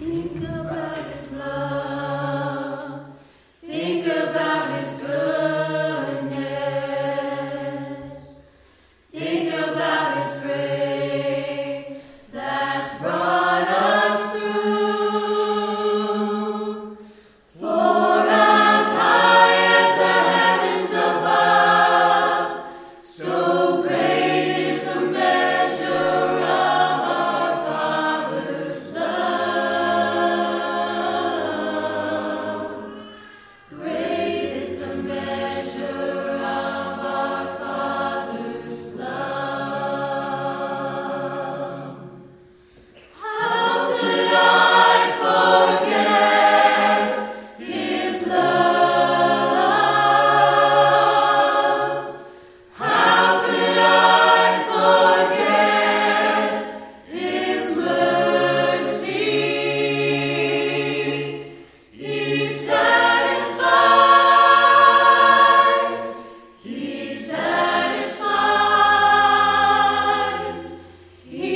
Think about His love. Think about His goodness. Think about His grace that's brought us through. For as high as the heavens above, so great is the measure of our Father's love. Great is the measure of our Father's love. How could I forget His love? How could I forget His mercy? He satisfies. He satisfies. He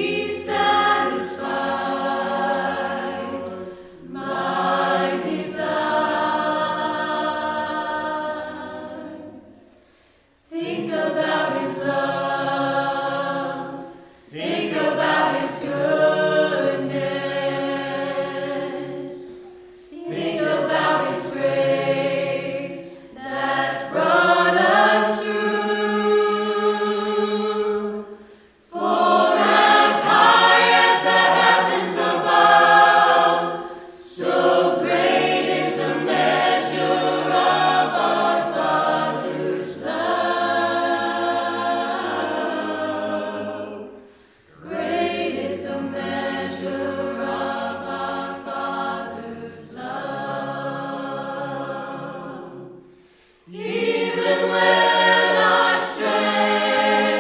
satisfies my desire. Think about His love. Think about His goodness. Think about His grace that's brought us through. For as high as the heavens above, so great is the measure of our Father's love. Great is the measure of our Father's love. Even when I stray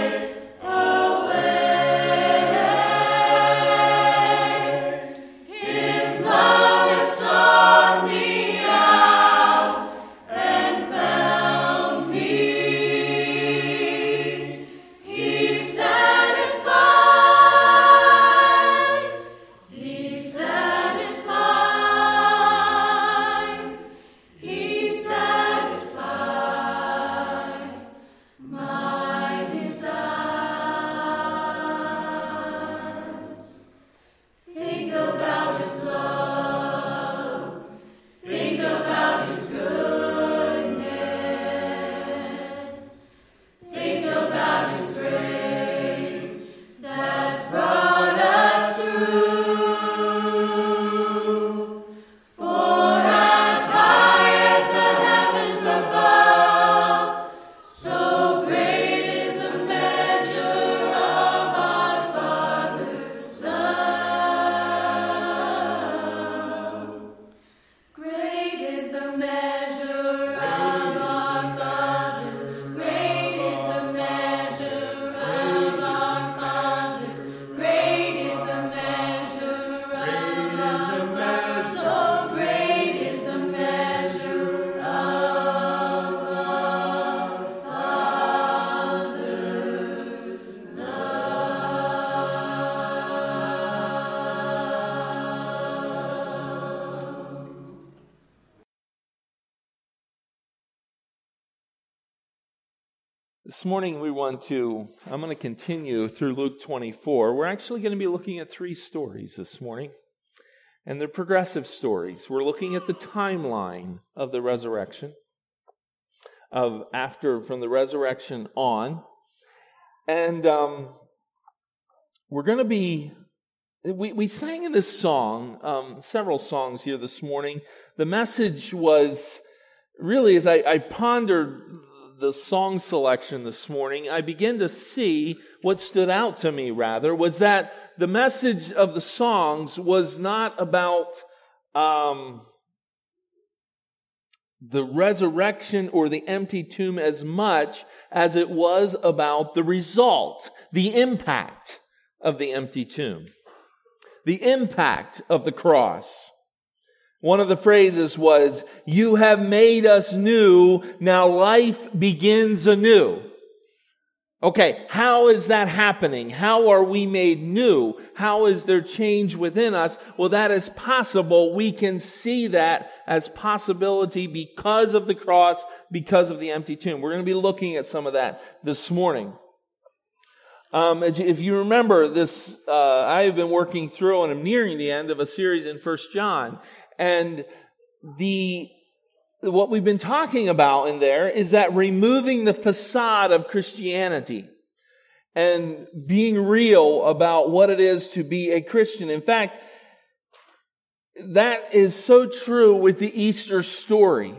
away, His love has sought me out and found me. He satisfies. He satisfies. He satisfies my desires. Think about His love. Think about His goodness. Think about His grace that's brought us through. For as high as the heavens above, so great is the measure of our Father's love. Great is the measure of our Father's. Great is the measure of our Father's. Great is the measure of our so great is the measure of our Father's love. This morning I'm going to continue through Luke 24. We're actually going to be looking at 3 stories this morning, and they're progressive stories. We're looking at the timeline of the resurrection, from the resurrection on, and we're going to be, we sang in this song, several songs here this morning. The message was really, as I pondered the song selection this morning, I began to see what stood out to me was that the message of the songs was not about the resurrection or the empty tomb as much as it was about the result, the impact of the empty tomb, the impact of the cross. One of the phrases was, "You have made us new, now life begins anew." Okay, how is that happening? How are we made new? How is there change within us? Well, that is possible. We can see that as possibility because of the cross, because of the empty tomb. We're going to be looking at some of that this morning. If you remember this, I have been working through and I'm nearing the end of a series in 1 John. And what we've been talking about in there is that removing the facade of Christianity and being real about what it is to be a Christian. In fact, that is so true with the Easter story.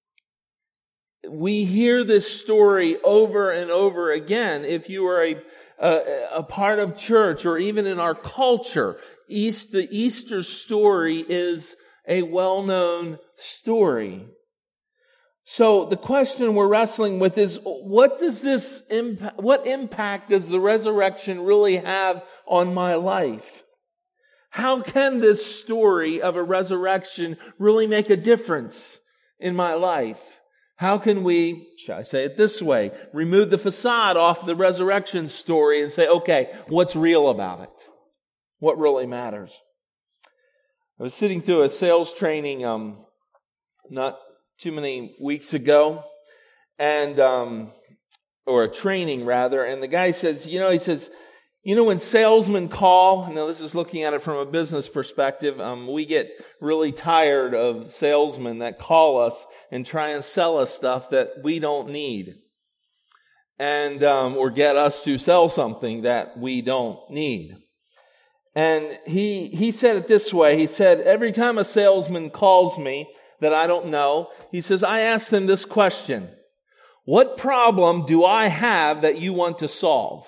We hear this story over and over again. If you are a part of church or even in our culture, the Easter story is a well-known story. So the question we're wrestling with is, what impact does the resurrection really have on my life? How can this story of a resurrection really make a difference in my life? How can we, shall I say it this way, remove the facade off the resurrection story and say, okay, what's real about it? What really matters? I was sitting through a sales training not too many weeks ago, and or a training rather, and the guy says, when salesmen call, now this is looking at it from a business perspective, we get really tired of salesmen that call us and try and sell us stuff that we don't need, and or get us to sell something that we don't need. And he said it this way. He said, every time a salesman calls me that I don't know, he says, I ask them this question: what problem do I have that you want to solve?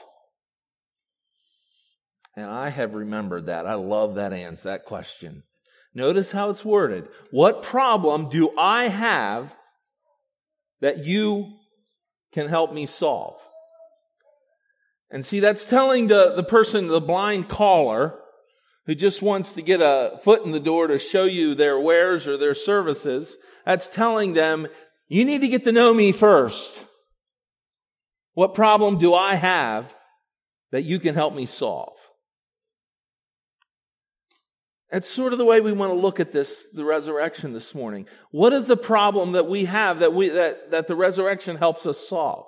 And I have remembered that. I love that answer, that question. Notice how it's worded. What problem do I have that you can help me solve? And see, that's telling the person, the blind caller, who just wants to get a foot in the door to show you their wares or their services, that's telling them, you need to get to know me first. What problem do I have that you can help me solve? That's sort of the way we want to look at this, the resurrection this morning. What is the problem that we have that the resurrection helps us solve?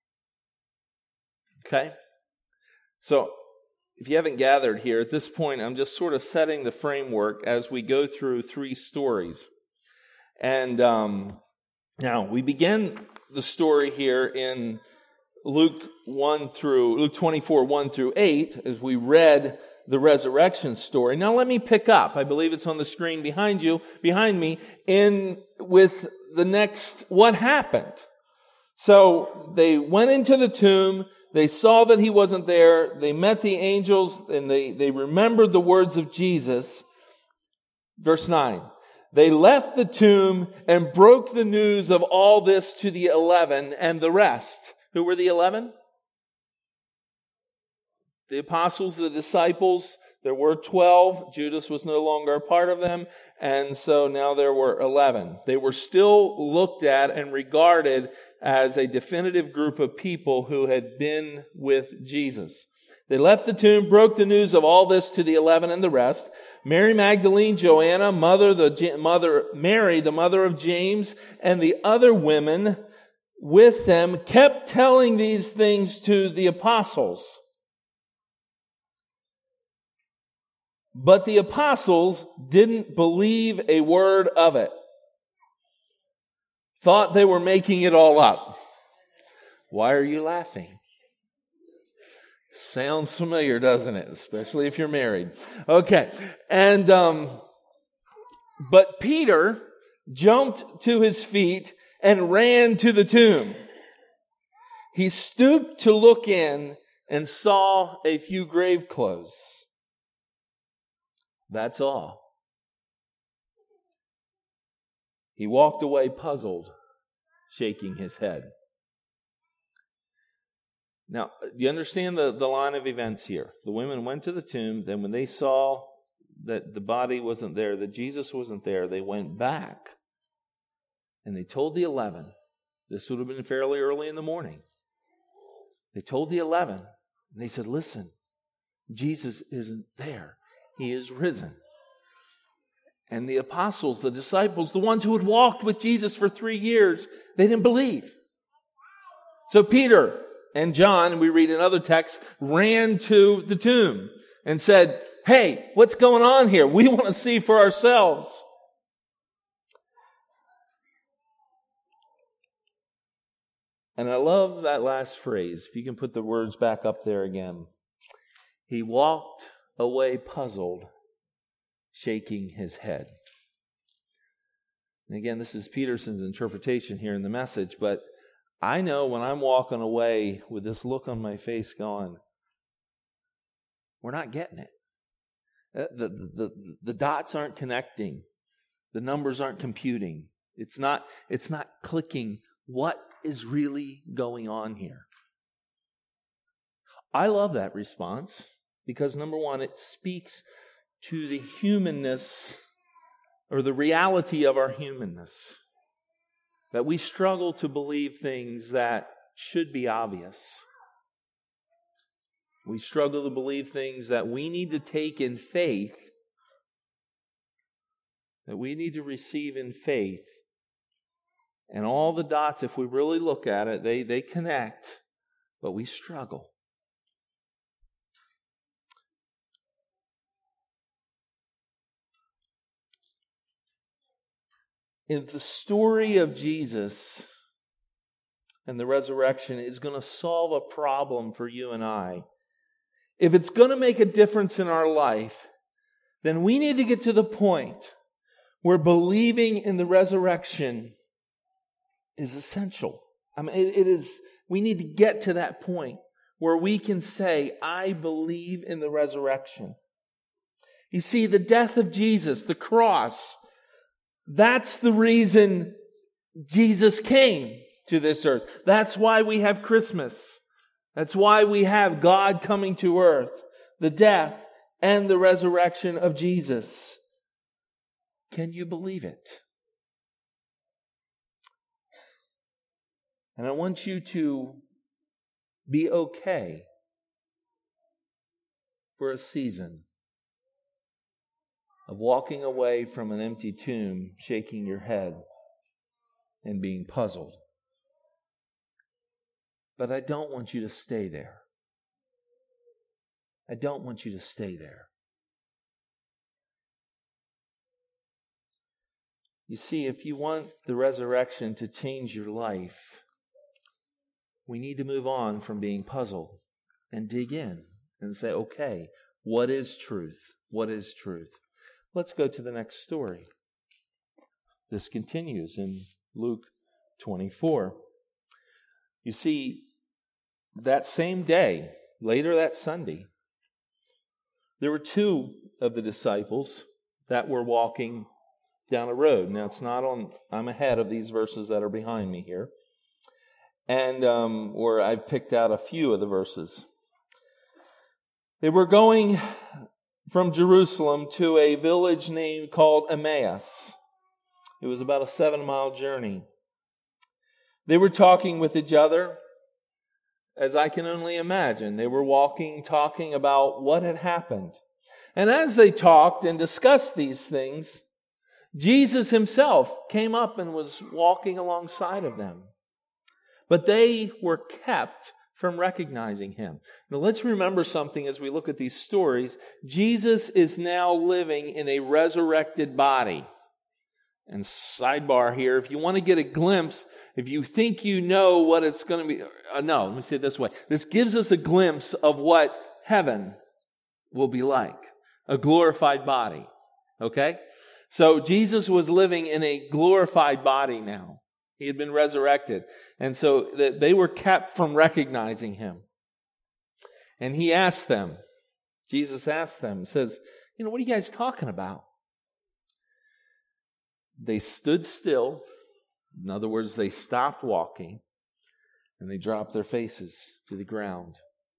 Okay? So, if you haven't gathered here, at this point, I'm just sort of setting the framework as we go through three stories. And now, we begin the story here in Luke 24, 1 through 8, as we read the resurrection story. Now let me pick up, I believe it's on the screen behind me, with the next, what happened. So they went into the tomb, they saw that he wasn't there, they met the angels, and they remembered the words of Jesus. Verse 9, they left the tomb and broke the news of all this to the 11 and the rest. Who were the 11? The apostles, the disciples. There were 12. Judas was no longer a part of them. And so now there were 11. They were still looked at and regarded as a definitive group of people who had been with Jesus. They left the tomb, broke the news of all this to the 11 and the rest. Mary Magdalene, Joanna, Mary, the mother of James, and the other women with them kept telling these things to the apostles. But the apostles didn't believe a word of it. Thought they were making it all up. Why are you laughing? Sounds familiar, doesn't it? Especially if you're married. Okay. And, but Peter jumped to his feet and ran to the tomb. He stooped to look in and saw a few grave clothes. That's all. He walked away puzzled, shaking his head. Now, do you understand the line of events here? The women went to the tomb. Then when they saw that the body wasn't there, that Jesus wasn't there, they went back. And they told the 11. This would have been fairly early in the morning. They told the 11, and they said, listen, Jesus isn't there. He is risen. And the apostles, the disciples, the ones who had walked with Jesus for 3 years, they didn't believe. So Peter and John, we read in other texts, ran to the tomb and said, hey, what's going on here? We want to see for ourselves. And I love that last phrase. If you can put the words back up there again. He walked away puzzled, shaking his head. And again, this is Peterson's interpretation here in the Message, but I know when I'm walking away with this look on my face going, we're not getting it. The dots aren't connecting. The numbers aren't computing. It's not clicking. What is really going on here? I love that response because, number one, it speaks to the humanness or the reality of our humanness. That we struggle to believe things that should be obvious. We struggle to believe things that we need to take in faith, that we need to receive in faith. And all the dots, if we really look at it, they connect, but we struggle. In the story of Jesus and the resurrection is going to solve a problem for you and I. If it's going to make a difference in our life, then we need to get to the point where believing in the resurrection is essential. I mean, it is. We need to get to that point where we can say, I believe in the resurrection. You see, the death of Jesus, the cross, that's the reason Jesus came to this earth. That's why we have Christmas. That's why we have God coming to earth, the death and the resurrection of Jesus. Can you believe it? And I want you to be okay for a season of walking away from an empty tomb, shaking your head and being puzzled. But I don't want you to stay there. I don't want you to stay there. You see, if you want the resurrection to change your life, we need to move on from being puzzled and dig in and say, okay, what is truth? What is truth? Let's go to the next story. This continues in Luke 24. You see, that same day, later that Sunday, there were 2 of the disciples that were walking down a road. Now, it's not on, I'm ahead of these verses that are behind me here. And where I've picked out a few of the verses. They were going from Jerusalem to a village named called Emmaus. It was about a 7-mile journey. They were talking with each other, as I can only imagine. They were walking, talking about what had happened. And as they talked and discussed these things, Jesus himself came up and was walking alongside of them. But they were kept from recognizing him. Now let's remember something as we look at these stories. Jesus is now living in a resurrected body. And sidebar here, if you want to get a glimpse, if you think you know what it's going to be, no, let me say it this way. This gives us a glimpse of what heaven will be like. A glorified body. Okay? So Jesus was living in a glorified body now. He had been resurrected. And so they were kept from recognizing him. And he asked them, Jesus asked them, says, what are you guys talking about? They stood still. In other words, they stopped walking. And they dropped their faces to the ground.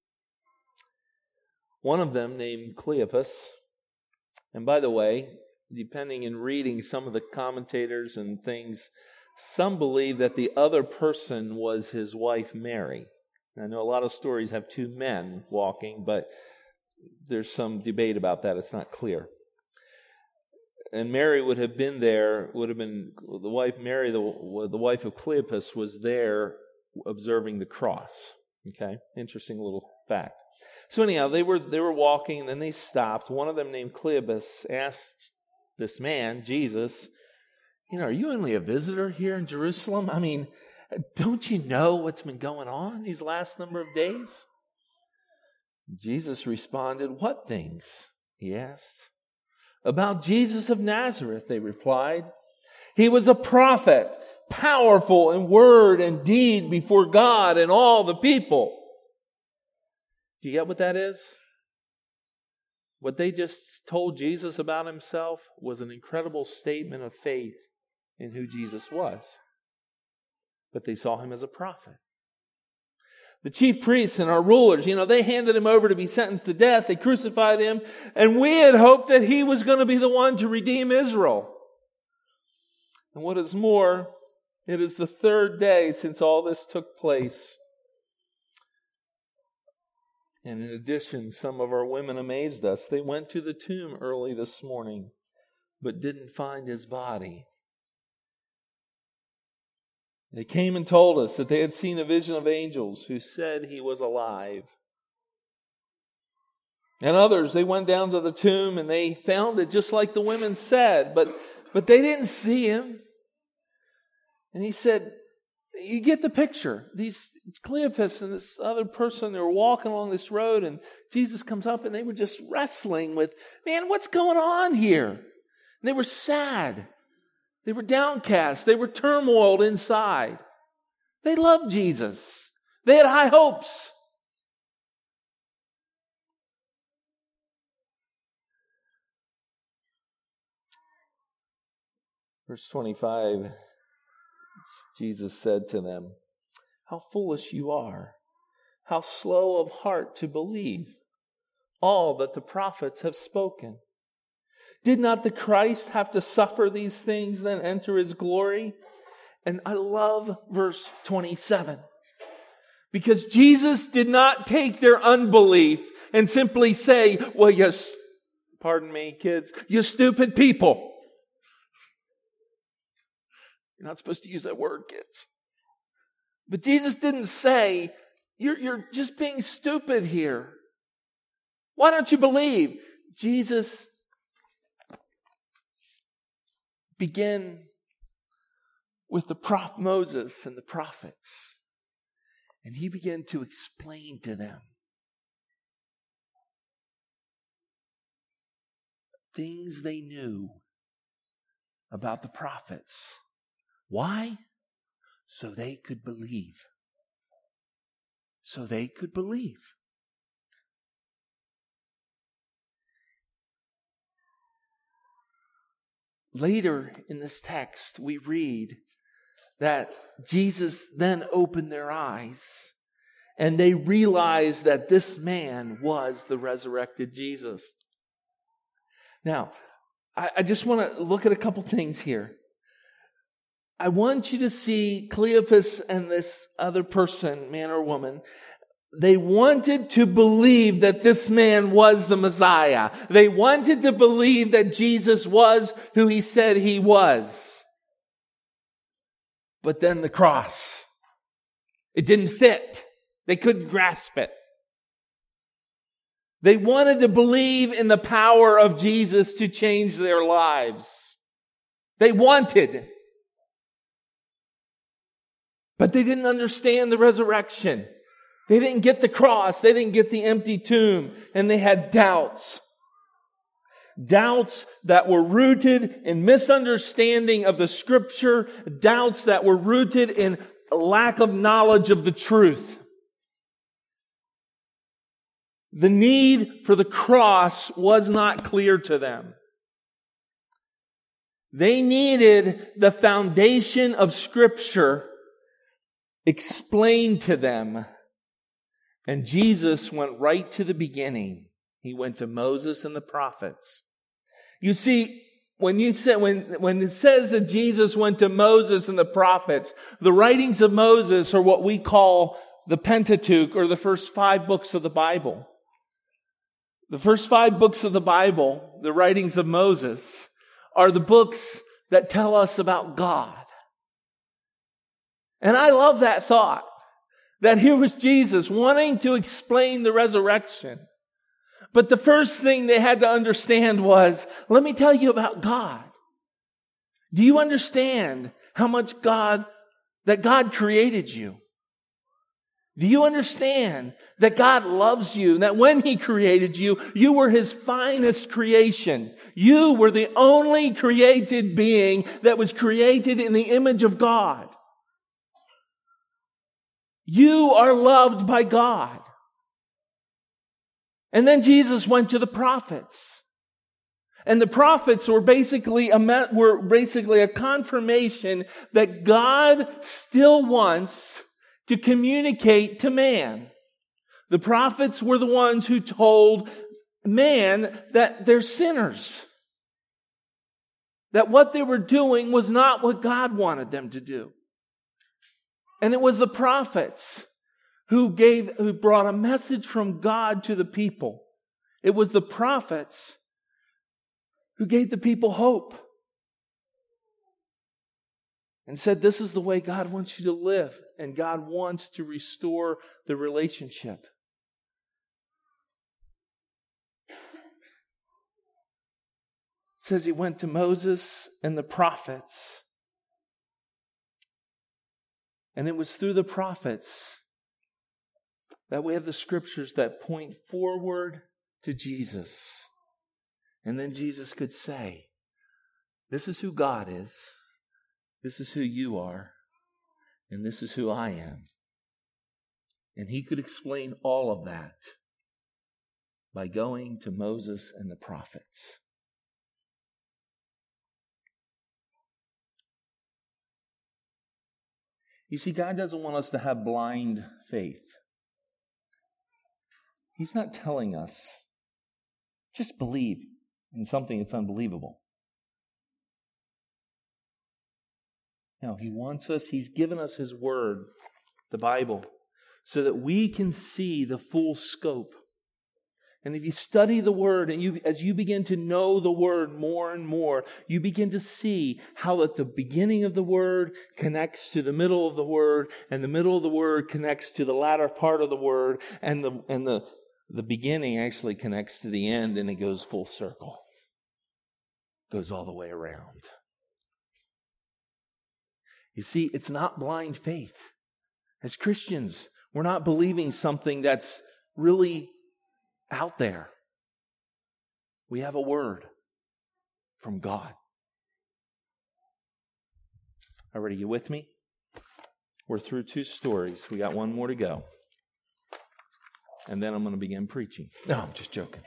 One of them, named Cleopas, and by the way, depending in reading some of the commentators and things, some believe that the other person was his wife Mary. I know a lot of stories have two men walking, but there's some debate about that. It's not clear. And Mary would have been there, would have been the wife, Mary, the wife of Cleopas, was there observing the cross. Okay, interesting little fact. So anyhow, they were walking, and then they stopped. One of them, named Cleopas, asked this man, Jesus, are you only a visitor here in Jerusalem? I mean, don't you know what's been going on these last number of days? Jesus responded, "What things?" he asked. "About Jesus of Nazareth," they replied. "He was a prophet, powerful in word and deed before God and all the people." Do you get what that is? What they just told Jesus about himself was an incredible statement of faith in who Jesus was. But they saw him as a prophet. The chief priests and our rulers, they handed him over to be sentenced to death. They crucified him. And we had hoped that he was going to be the one to redeem Israel. And what is more, it is the third day since all this took place. And in addition, some of our women amazed us. They went to the tomb early this morning, but didn't find his body. They came and told us that they had seen a vision of angels who said he was alive. And others, they went down to the tomb and they found it just like the women said, but they didn't see him. And he said, you get the picture. These Cleopas and this other person, they were walking along this road, and Jesus comes up and they were just wrestling with, man, what's going on here? And they were sad. They were downcast. They were turmoiled inside. They loved Jesus. They had high hopes. Verse 25, Jesus said to them, "How foolish you are, how slow of heart to believe all that the prophets have spoken. Did not the Christ have to suffer these things, then enter his glory?" And I love verse 27. Because Jesus did not take their unbelief and simply say, well, pardon me, kids, you stupid people. You're not supposed to use that word, kids. But Jesus didn't say, you're just being stupid here. Why don't you believe? Jesus began with the prophet Moses and the prophets. And he began to explain to them things they knew about the prophets. Why? So they could believe. So they could believe. Later in this text, we read that Jesus then opened their eyes and they realized that this man was the resurrected Jesus. Now, I just want to look at a couple things here. I want you to see Cleopas and this other person, man or woman. They wanted to believe that this man was the Messiah. They wanted to believe that Jesus was who he said he was. But then the cross, it didn't fit. They couldn't grasp it. They wanted to believe in the power of Jesus to change their lives. They wanted. But they didn't understand the resurrection. They didn't get the cross. They didn't get the empty tomb. And they had doubts. Doubts that were rooted in misunderstanding of the Scripture. Doubts that were rooted in a lack of knowledge of the truth. The need for the cross was not clear to them. They needed the foundation of Scripture explained to them. And Jesus went right to the beginning. He went to Moses and the prophets. You see, when it says that Jesus went to Moses and the prophets, the writings of Moses are what we call the Pentateuch, or the first 5 books of the Bible. The first 5 books of the Bible, the writings of Moses, are the books that tell us about God. And I love that thought, that here was Jesus wanting to explain the resurrection. But the first thing they had to understand was, let me tell you about God. Do you understand how much that God created you? Do you understand that God loves you, and that when He created you, you were His finest creation? You were the only created being that was created in the image of God. You are loved by God. And then Jesus went to the prophets. And the prophets were basically a confirmation that God still wants to communicate to man. The prophets were the ones who told man that they're sinners. That what they were doing was not what God wanted them to do. And it was the prophets who brought a message from God to the people. It was the prophets who gave the people hope and said, this is the way God wants you to live, and God wants to restore the relationship. It says He went to Moses and the prophets. And it was through the prophets that we have the scriptures that point forward to Jesus. And then Jesus could say, this is who God is, this is who you are, and this is who I am. And He could explain all of that by going to Moses and the prophets. You see, God doesn't want us to have blind faith. He's not telling us, just believe in something that's unbelievable. No, He wants us, He's given us His Word, the Bible, so that we can see the full scope. And if you study the Word, and as you begin to know the Word more and more, you begin to see how that the beginning of the Word connects to the middle of the Word, and the middle of the Word connects to the latter part of the Word, and the beginning actually connects to the end, and it goes full circle. Goes all the way around. You see, it's not blind faith. As Christians, we're not believing something that's really out there. We have a word from God. All right, are you with me? We're through 2 stories. We got one more to go. And then I'm going to begin preaching. No, I'm just joking.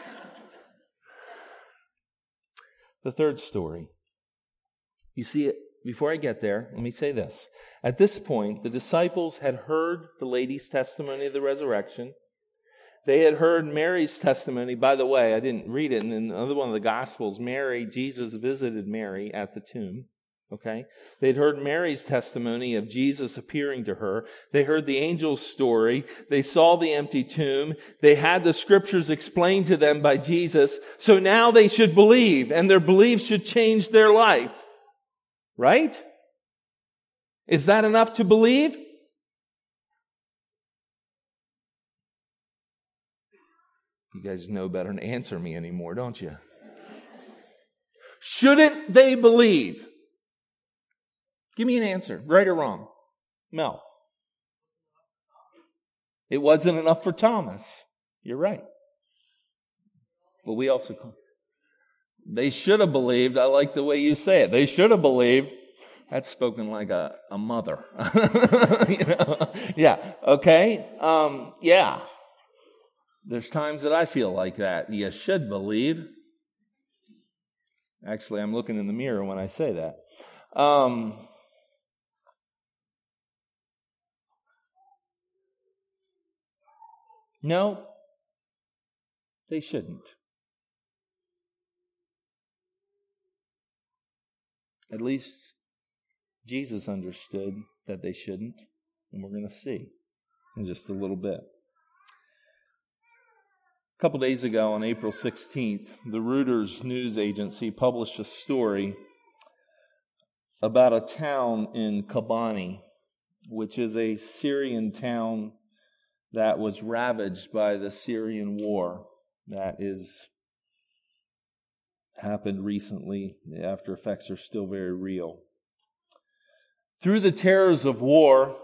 The third story. You see, before I get there, let me say this. At this point, the disciples had heard the lady's testimony of the resurrection. They had heard Mary's testimony. By the way, I didn't read it in another one of the Gospels. Jesus visited Mary at the tomb. Okay? They'd heard Mary's testimony of Jesus appearing to her. They heard the angel's story. They saw the empty tomb. They had the scriptures explained to them by Jesus. So now they should believe, and their belief should change their life. Right? Is that enough to believe? You guys know better than answer me anymore, don't you? Shouldn't they believe? Give me an answer, right or wrong. Mel. It wasn't enough for Thomas. You're right. But we also... They should have believed. I like the way you say it. They should have believed. That's spoken like a mother. Yeah. Okay. Yeah. There's times that I feel like that. You should believe. Actually, I'm looking in the mirror when I say that. No, they shouldn't. At least Jesus understood that they shouldn't, and we're going to see. in just a little bit. A couple days ago, on April 16th, the Reuters news agency published a story about a town in Kobani, which is a Syrian town that was ravaged by the Syrian war that happened recently. The after effects are still very real. Through the terrors of war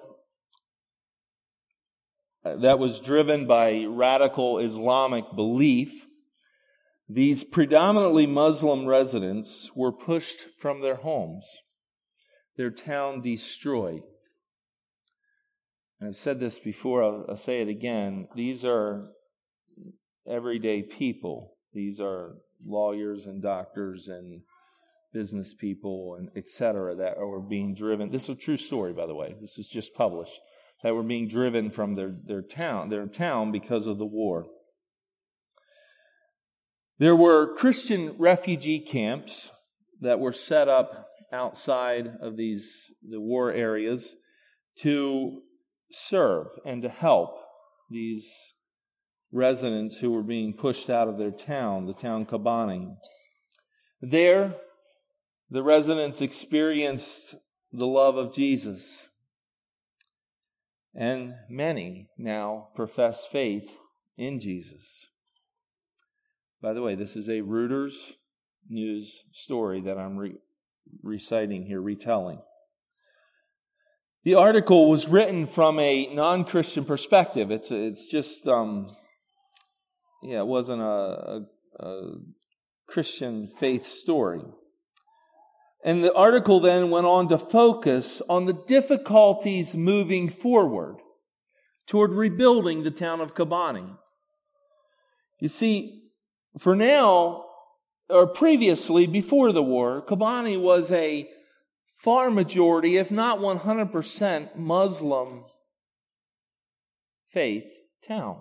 that was driven by radical Islamic belief, these predominantly Muslim residents were pushed from their homes, their town destroyed. And I've said this before, I'll say it again. These are everyday people. These are lawyers and doctors and business people and etc. that were being driven. This is a true story, by the way. This is just published. That were being driven from their town because of the war. There were Christian refugee camps that were set up outside of the war areas to serve and to help these residents who were being pushed out of their town, the town Kobani. There, the residents experienced the love of Jesus. And many now profess faith in Jesus. By the way, this is a Reuters news story that I'm reciting here, retelling. The article was written from a non-Christian perspective. It's just, it wasn't a Christian faith story. And the article then went on to focus on the difficulties moving forward toward rebuilding the town of Kobani. You see, for now, or previously, before the war, Kobani was a far majority, if not 100% Muslim faith town.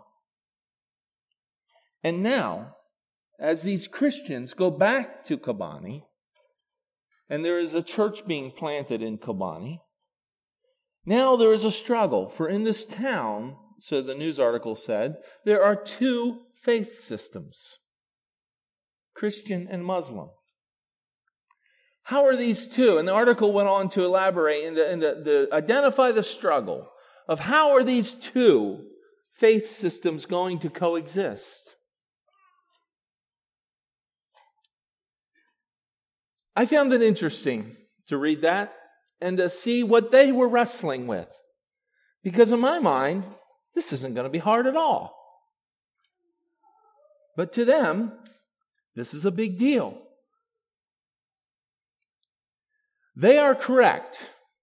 And now, as these Christians go back to Kobani, and there is a church being planted in Kobani, now there is a struggle. For in this town, so the news article said, there are two faith systems, Christian and Muslim. How are these two? And the article went on to elaborate and to identify the struggle of how are these two faith systems going to coexist. I found it interesting to read that and to see what they were wrestling with. Because in my mind, this isn't going to be hard at all. But to them, this is a big deal. They are correct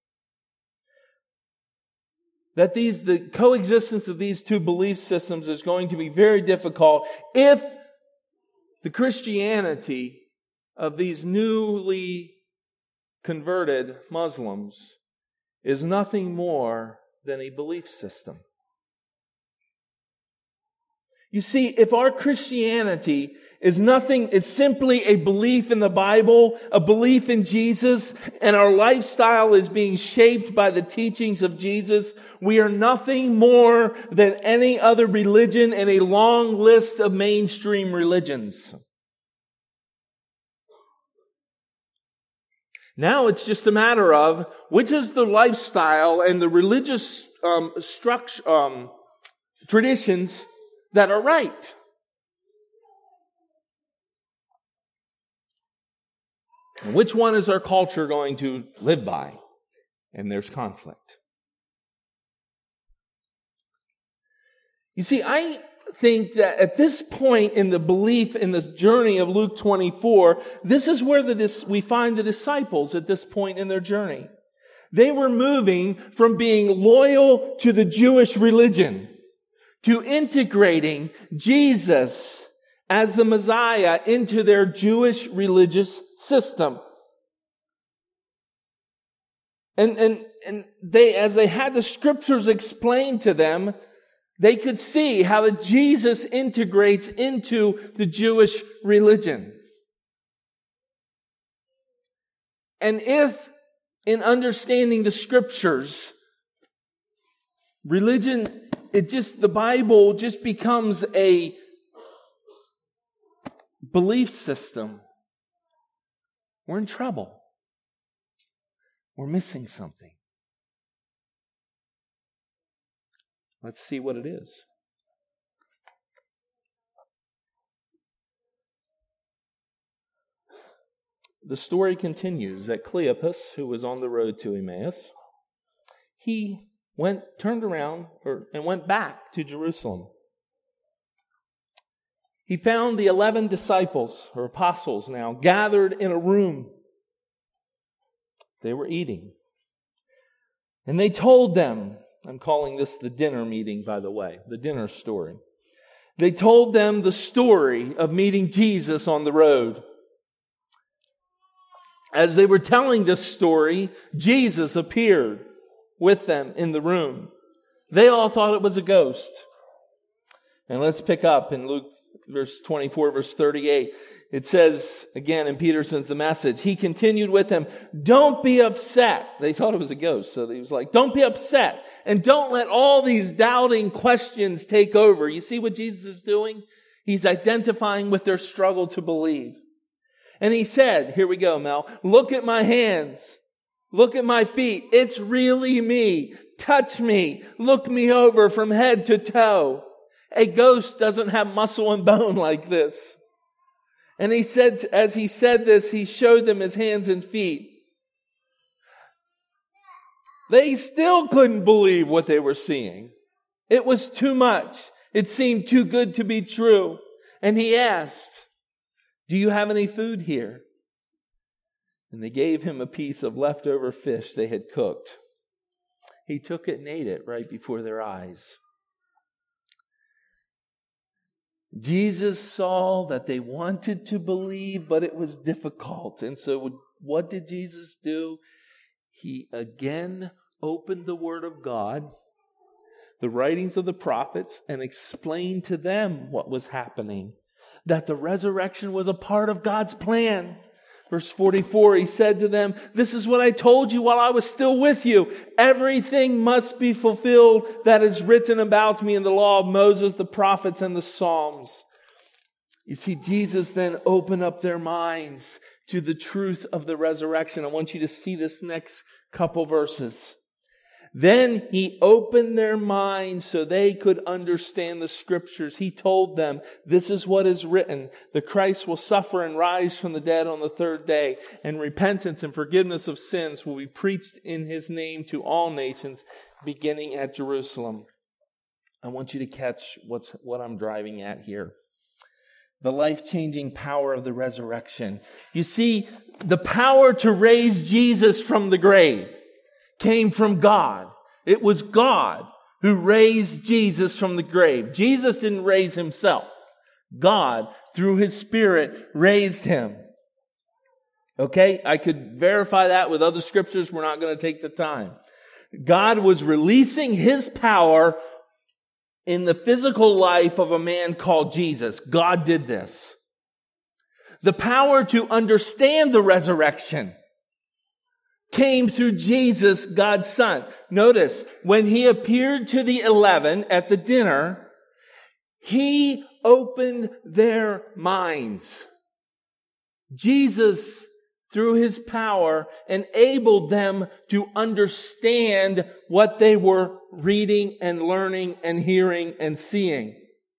that the coexistence of these two belief systems is going to be very difficult if the Christianity of these newly converted Muslims is nothing more than a belief system. You see, if our Christianity is simply a belief in the Bible, a belief in Jesus, and our lifestyle is being shaped by the teachings of Jesus, we are nothing more than any other religion in a long list of mainstream religions. Now it's just a matter of which is the lifestyle and the religious traditions that are right. And which one is our culture going to live by? And there's conflict. You see, I think that at this point in the belief in the journey of Luke 24, this is where we find the disciples at this point in their journey. They were moving from being loyal to the Jewish religion to integrating Jesus as the Messiah into their Jewish religious system. And they, as they had the scriptures explained to them, they could see how that Jesus integrates into the Jewish religion. And if, in understanding the scriptures, religion the Bible just becomes a belief system, we're in trouble. We're missing something. Let's see what it is. The story continues that Cleopas, who was on the road to Emmaus, he turned around and went back to Jerusalem. He found the 11 disciples, or apostles now, gathered in a room. They were eating. And they told them, I'm calling this the dinner meeting, by the way, the dinner story. They told them the story of meeting Jesus on the road. As they were telling this story, Jesus appeared with them in the room. They all thought it was a ghost. And let's pick up in Luke verse 24, verse 38. It says, again in Peterson's The Message, he continued with them, don't be upset. They thought it was a ghost, so he was like, don't be upset. And don't let all these doubting questions take over. You see what Jesus is doing? He's identifying with their struggle to believe. And he said, here we go, Mel, look at my hands. Look at my feet. It's really me. Touch me. Look me over from head to toe. A ghost doesn't have muscle and bone like this. And he said, as he said this, he showed them his hands and feet. They still couldn't believe what they were seeing. It was too much. It seemed too good to be true. And he asked, do you have any food here? And they gave him a piece of leftover fish they had cooked. He took it and ate it right before their eyes. Jesus saw that they wanted to believe, but it was difficult. And so what did Jesus do? He again opened the Word of God, the writings of the prophets, and explained to them what was happening. That the resurrection was a part of God's plan. Verse 44, he said to them, this is what I told you while I was still with you. Everything must be fulfilled that is written about me in the law of Moses, the prophets, and the Psalms. You see, Jesus then opened up their minds to the truth of the resurrection. I want you to see this next couple verses. Then he opened their minds so they could understand the scriptures. He told them, this is what is written. The Christ will suffer and rise from the dead on the third day. And repentance and forgiveness of sins will be preached in his name to all nations, beginning at Jerusalem. I want you to catch what I'm driving at here. The life-changing power of the resurrection. You see, the power to raise Jesus from the grave came from God. It was God who raised Jesus from the grave. Jesus didn't raise himself. God, through his Spirit, raised him. Okay? I could verify that with other scriptures. We're not going to take the time. God was releasing his power in the physical life of a man called Jesus. God did this. The power to understand the resurrection came through Jesus, God's Son. Notice, when he appeared to the 11 at the dinner, he opened their minds. Jesus, through his power, enabled them to understand what they were reading and learning and hearing and seeing.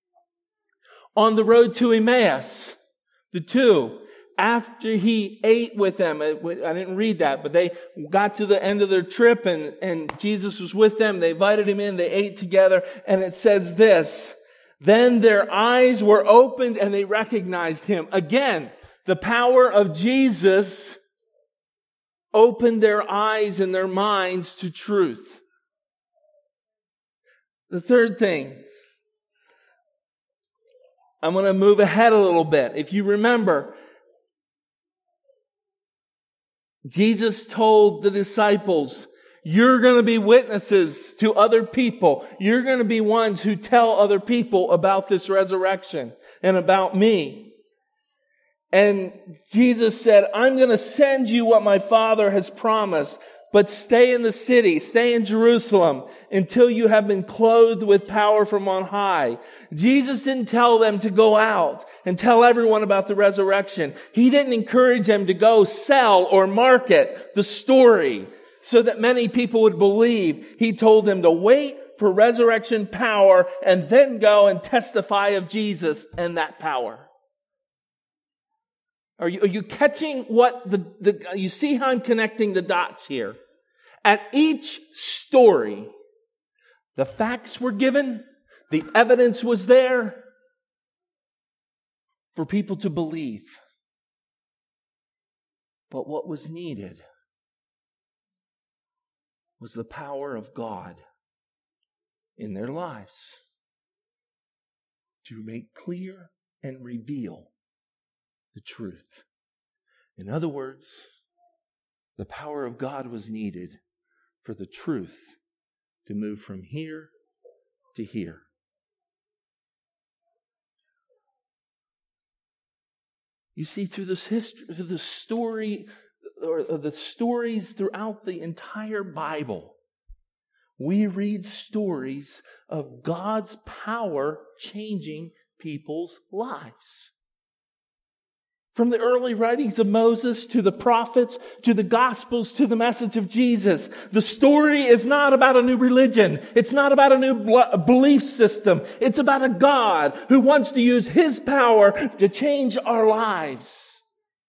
On the road to Emmaus, the two, after he ate with them, I didn't read that, but they got to the end of their trip and Jesus was with them. They invited him in, they ate together, and it says this, then their eyes were opened and they recognized him. Again, the power of Jesus opened their eyes and their minds to truth. The third thing, I'm going to move ahead a little bit. If you remember, Jesus told the disciples, you're going to be witnesses to other people. You're going to be ones who tell other people about this resurrection and about me. And Jesus said, I'm going to send you what my Father has promised. but stay in the city, stay in Jerusalem until you have been clothed with power from on high. Jesus didn't tell them to go out and tell everyone about the resurrection. He didn't encourage them to go sell or market the story so that many people would believe. He told them to wait for resurrection power and then go and testify of Jesus and that power. Are you catching what you see how I'm connecting the dots here? At each story, the facts were given, the evidence was there for people to believe. But what was needed was the power of God in their lives to make clear and reveal the truth. In other words, the power of God was needed for the truth to move from here to here. You see, through this history, through the story, or the stories throughout the entire Bible, we read stories of God's power changing people's lives. From the early writings of Moses to the prophets, to the Gospels, to the message of Jesus. The story is not about a new religion. It's not about a new belief system. It's about a God who wants to use His power to change our lives.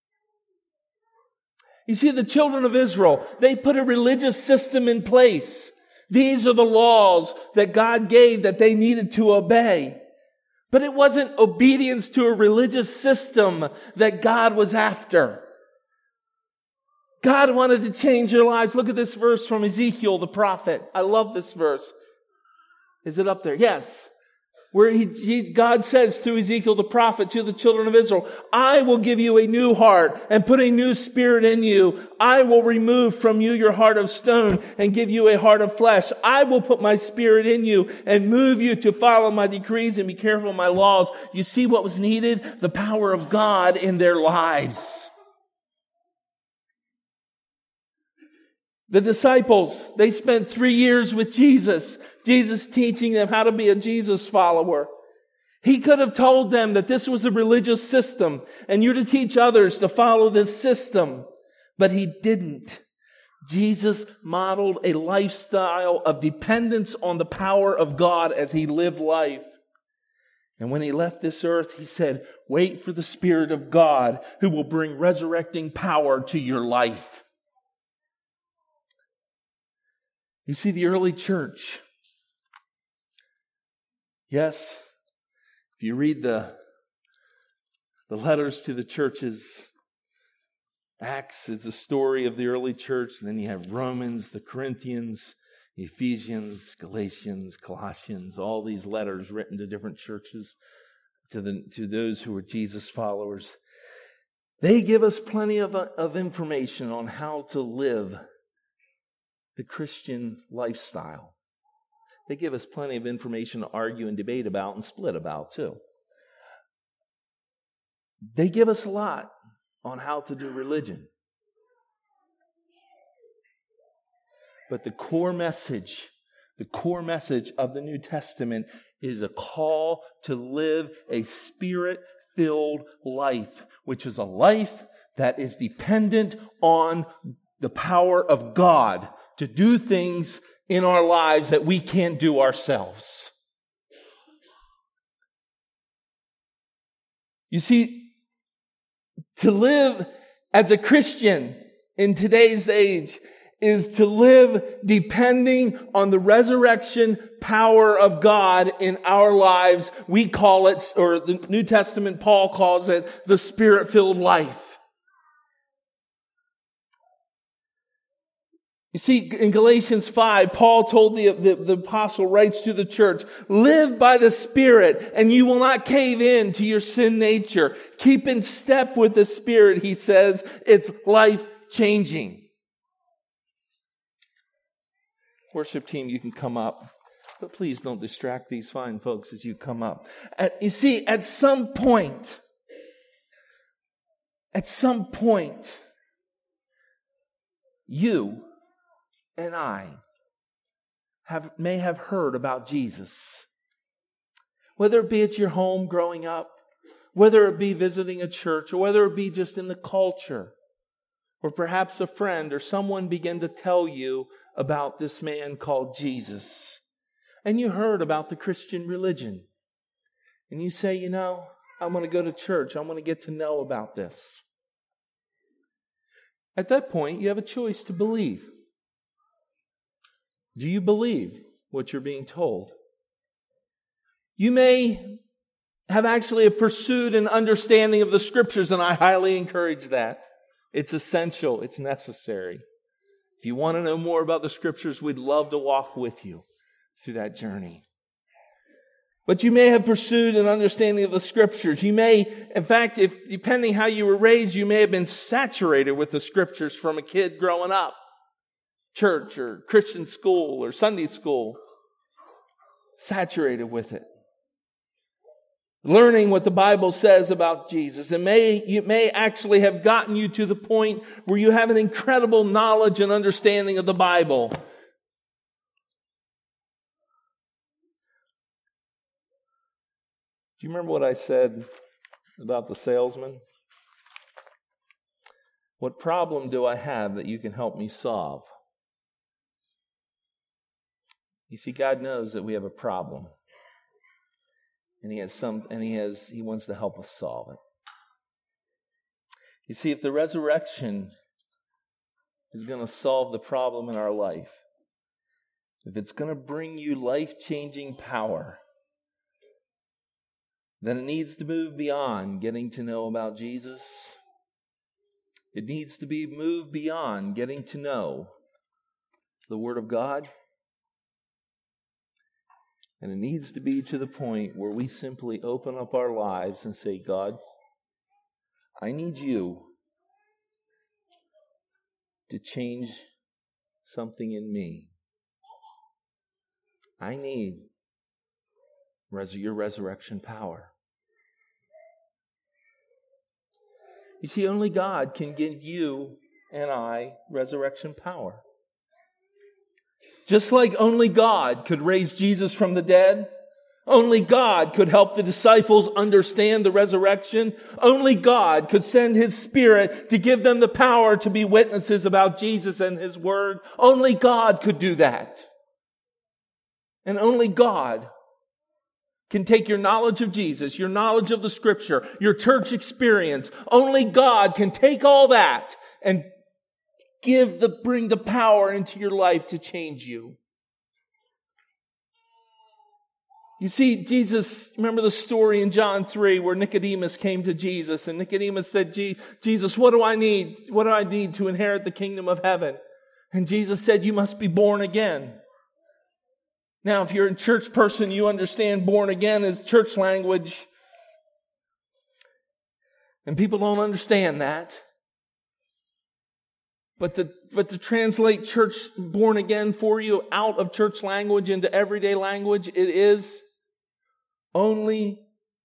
You see, the children of Israel, they put a religious system in place. These are the laws that God gave that they needed to obey. But it wasn't obedience to a religious system that God was after. God wanted to change their lives. Look at this verse from Ezekiel the prophet. I love this verse. Is it up there? Yes. Where God says through Ezekiel the prophet to the children of Israel, I will give you a new heart and put a new spirit in you. I will remove from you your heart of stone and give you a heart of flesh. I will put my spirit in you and move you to follow my decrees and be careful of my laws. You see what was needed? The power of God in their lives. The disciples, they spent 3 years with Jesus. Jesus teaching them how to be a Jesus follower. He could have told them that this was a religious system and you're to teach others to follow this system. But He didn't. Jesus modeled a lifestyle of dependence on the power of God as He lived life. And when He left this earth, He said, wait for the Spirit of God who will bring resurrecting power to your life. You see, the early church, yes, if you read the letters to the churches, Acts is the story of the early church, and then you have Romans, the Corinthians, Ephesians, Galatians, Colossians, all these letters written to different churches, to those who were Jesus followers. They give us plenty of information on how to live the Christian lifestyle. They give us plenty of information to argue and debate about and split about too. They give us a lot on how to do religion. But the core message of the New Testament is a call to live a Spirit-filled life, which is a life that is dependent on the power of God to do things in our lives that we can't do ourselves. You see, to live as a Christian in today's age is to live depending on the resurrection power of God in our lives. We call it, or the New Testament, Paul calls it, the Spirit-filled life. You see, in Galatians 5, Paul told the apostle, writes to the church, live by the Spirit and you will not cave in to your sin nature. Keep in step with the Spirit, he says. It's life-changing. Worship team, you can come up. But please don't distract these fine folks as you come up. You see, at some point, you and I may have heard about Jesus. Whether it be at your home growing up, whether it be visiting a church, or whether it be just in the culture, or perhaps a friend or someone began to tell you about this man called Jesus. And you heard about the Christian religion. And you say, I'm going to go to church. I'm going to get to know about this. At that point, you have a choice to believe. Do you believe what you're being told? You may have actually pursued an understanding of the Scriptures, and I highly encourage that. It's essential. It's necessary. If you want to know more about the Scriptures, we'd love to walk with you through that journey. But you may have pursued an understanding of the Scriptures. You may, in fact, depending how you were raised, you may have been saturated with the Scriptures from a kid growing up. Church or Christian school or Sunday school. Saturated with it. Learning what the Bible says about Jesus. It may actually have gotten you to the point where you have an incredible knowledge and understanding of the Bible. Do you remember what I said about the salesman? What problem do I have that you can help me solve? You see, God knows that we have a problem. And he wants to help us solve it. You see, if the resurrection is going to solve the problem in our life, if it's going to bring you life-changing power, then it needs to move beyond getting to know about Jesus. It needs to be moved beyond getting to know the Word of God. And it needs to be to the point where we simply open up our lives and say, God, I need you to change something in me. I need your resurrection power. You see, only God can give you and I resurrection power. Just like only God could raise Jesus from the dead, only God could help the disciples understand the resurrection, only God could send His Spirit to give them the power to be witnesses about Jesus and His Word. Only God could do that. And only God can take your knowledge of Jesus, your knowledge of the Scripture, your church experience. Only God can take all that and bring the power into your life to change you. You see, Jesus, remember the story in John 3 where Nicodemus came to Jesus and Nicodemus said, Jesus, what do I need? What do I need to inherit the kingdom of heaven? And Jesus said, you must be born again. Now, if you're a church person, you understand born again is church language. And people don't understand that. But to translate church born again for you out of church language into everyday language, it is only.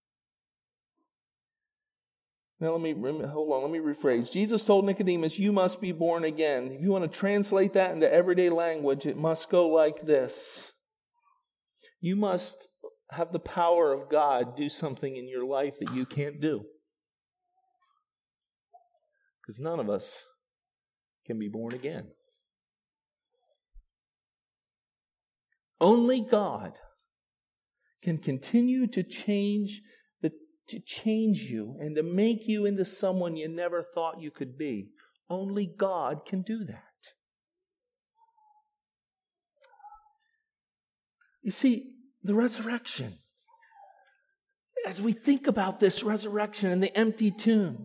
Now let me rephrase. Jesus told Nicodemus, you must be born again. If you want to translate that into everyday language, it must go like this. You must have the power of God do something in your life that you can't do. Because none of us can be born again. Only God can continue to change you and to make you into someone you never thought you could be. Only God can do that. You see, the resurrection, as we think about this resurrection and the empty tomb,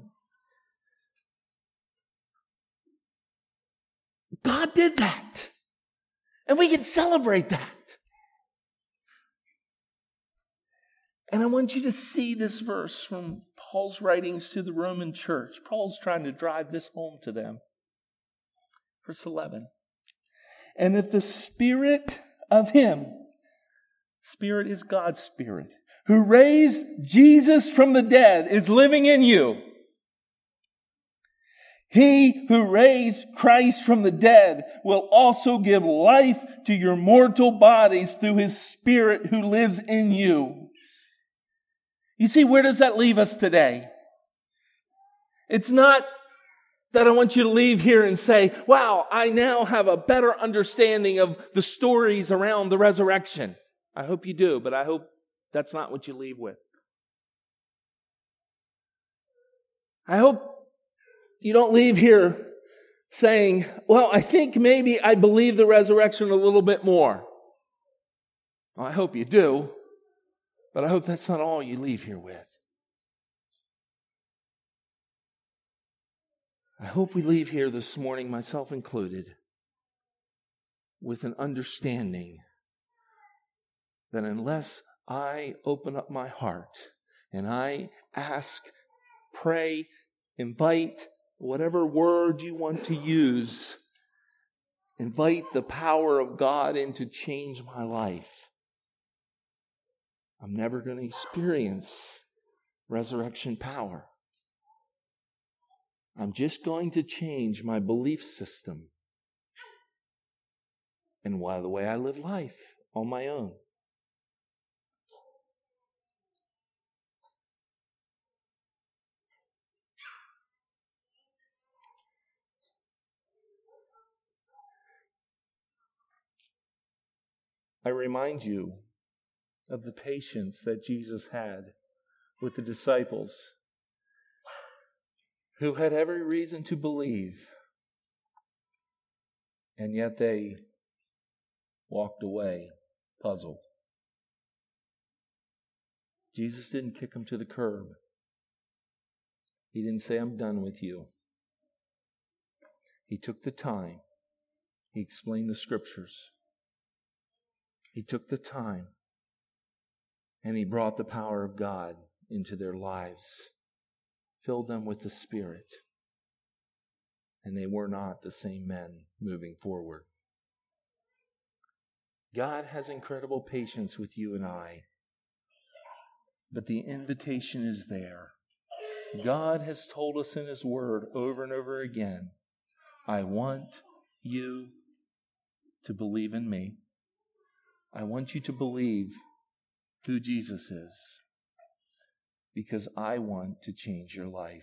God did that. And we can celebrate that. And I want you to see this verse from Paul's writings to the Roman church. Paul's trying to drive this home to them. Verse 11. And if the Spirit of Him, Spirit is God's Spirit, who raised Jesus from the dead is living in you, He who raised Christ from the dead will also give life to your mortal bodies through his Spirit who lives in you. You see, where does that leave us today? It's not that I want you to leave here and say, wow, I now have a better understanding of the stories around the resurrection. I hope you do, but I hope that's not what you leave with. I hope you don't leave here saying, well, I think maybe I believe the resurrection a little bit more. Well, I hope you do, but I hope that's not all you leave here with. I hope we leave here this morning, myself included, with an understanding that unless I open up my heart and I ask, pray, invite, whatever word you want to use, invite the power of God in to change my life, I'm never going to experience resurrection power. I'm just going to change my belief system and the way I live life on my own. I remind you of the patience that Jesus had with the disciples who had every reason to believe, and yet they walked away puzzled. Jesus didn't kick them to the curb. He didn't say, I'm done with you. He took the time. He explained the scriptures. He took the time and he brought the power of God into their lives, filled them with the Spirit, and they were not the same men moving forward. God has incredible patience with you and I, but the invitation is there. God has told us in His Word over and over again, I want you to believe in me. I want you to believe who Jesus is, because I want to change your life.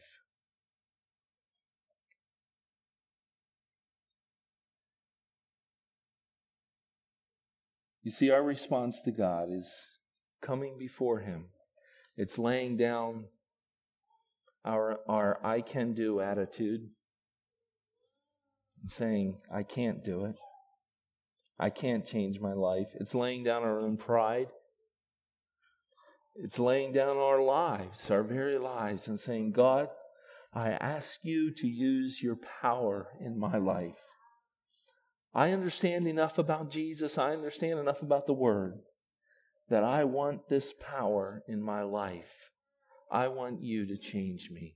You see, our response to God is coming before Him. It's laying down our I can do attitude and saying, I can't do it. I can't change my life. It's laying down our own pride. It's laying down our lives, our very lives, and saying, God, I ask you to use your power in my life. I understand enough about Jesus. I understand enough about the Word that I want this power in my life. I want you to change me.